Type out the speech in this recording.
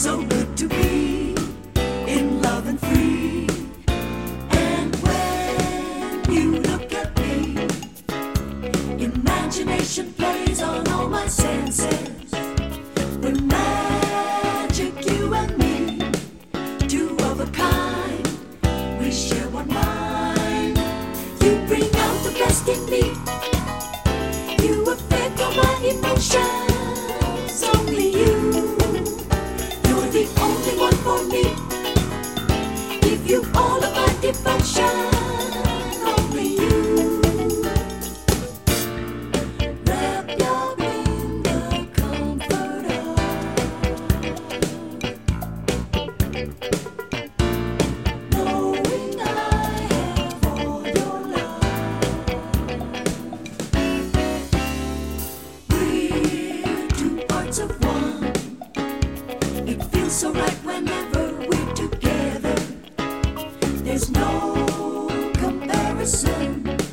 so good to be in love and free. And when you look at me, imagination plays on all my senses. We're magic, you and me, two of a kind. We share one mind. You bring out the best in me. You affect all my emotions. Only you. You're the only one for me. Give you all of my devotion. Only you. Wrap your in the comfort of knowing I have all your love. We're two parts of one. It feels so right whenever we're together. There's no comparison.